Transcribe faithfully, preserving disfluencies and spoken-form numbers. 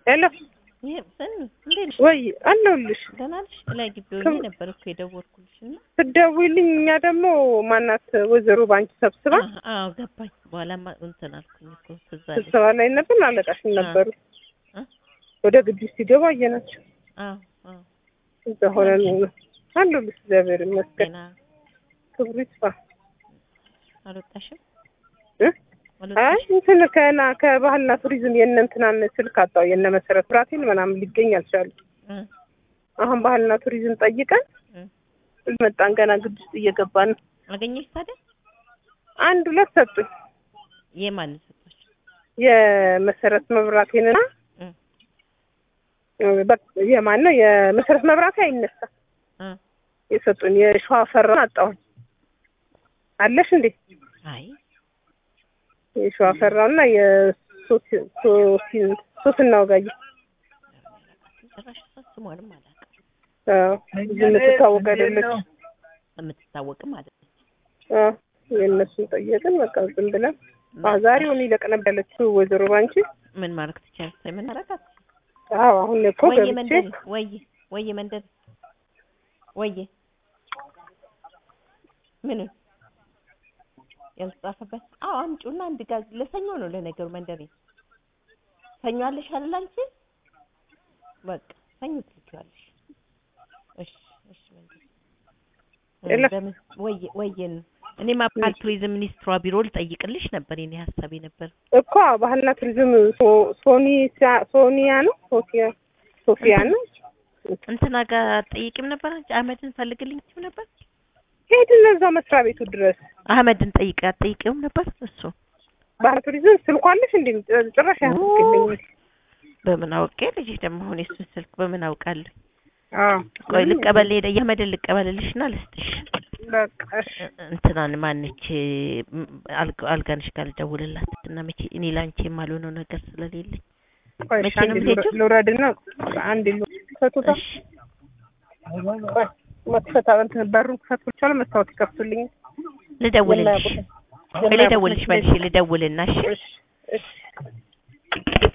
ሄሎ ይሄን እንዴት ወይ አለሁልሽ ደናልሽ ላይ ግቢው ነበር እኮ የደወልኩልሽና ትደውይልኝ እኛ ደግሞ ማናት ወዘሮ ባንቺ ሰብስባ አዎ ገባኝ በኋላማ እንትን አልኩኝ እኮ ትዛለ ስብሰባ ላይ ነበር አለቃሽ ነበር ወደ ግቢ ሲገባ አየናቸው አዎ አዎ እዛ ሆነን አለሁልሽ እግዚአብሔር ይመስገን ክብሩ ይስፋ አልወጣሽም እ አይ እንትን ከና ከባህልና ቱሪዝም የእነንትናን ስልክ አጣው የነ መሰረት ብራቴን ምናምን ሊገኝ አልቻለም አሁን ባህልና ቱሪዝም ጠይቀን መጣን ገና ግቢ ውስጥ እየገባን አገኘሽ ታዲያ አንድ ሁለት ሰጡኝ የማን ሰጣሽ የመሰረት መብራቴንና በቃ የማን ነው የመሰረት መብራቴ አይነሳ እ የሰጡኝ የሸዋፈራን አጣው አለሽ እንዴ አይ የሸዋፈራና የሶሲ ሶሲ ሶስናው ጋር ጭራሽ ተስሟልም አላውቅም አዎ የምትታወቅ አይደለች የምትታወቅም አይደለች አዎ የእነሱን ጠየቅን በቃ ዝም ብለን ዛሬውን ይለቅ ነበር ያለችው ወይዘሮ ባንቺ ምን ማድረግ ትችያለሽ ምን አደረጋት አዎ አሁን እኮ ወይ መንደር ወይ ወይ መንደር ወይ ምን ያልጻፈበት አዎ አምጪውና አንድ ጋዝ ለሰኞ ነው ለነገሩ መንደሬ ሰኞ አለሽ አይደል አንቺ በቃ ሰኞ ትልኪዋለሽ እሺ እሺ መንደር ወይ ወይን እኔማ ባህል ቱሪዝም ሚኒስትሯ ቢሮ ልጠይቅልሽ ነበር የኔ ሐሳቤ ነበር እኮ ባህልና ቱሪዝም ሶኒ ሶኒያ ነው ሶፊያ ሶፊያ ነው እንትና ጋር ጠይቂም ነበር አንቺ አህመድን ፈልግልኝ ነበር ሄድን እዛ መስሪያ ቤቱ ድረስ አህመድን ጠይቃ ጠይቂው ነበር እሱ ባህል ቱሪዝም ስልኳለሽ እንዴ ጭራሽ ያስፈልግልኝ በምን አውቄ ልጅ ደግሞ ሆነ እሱ ስልክ በምን አውቃለሁ አዎ ቆይ ልቀበል ሄደ የአህመድን ልቀበልልሽና ልስጥሽ በቃ እንትናን ማንች አልጋንሽ ጋር ደውልላት እና መቼ እኔ ላንቺ የማልሆነው ነገር ስለሌለኝ መቼ ነው የምትሄጂው ሎራድና አንድ ፈቱታ መክፈታ እንትን በሩን ከፍቶቻል መስታወት ይከፍቱልኝ ልደውልልሽ ልደውልልሽ መልሽ ልደውልና እሺ እሺ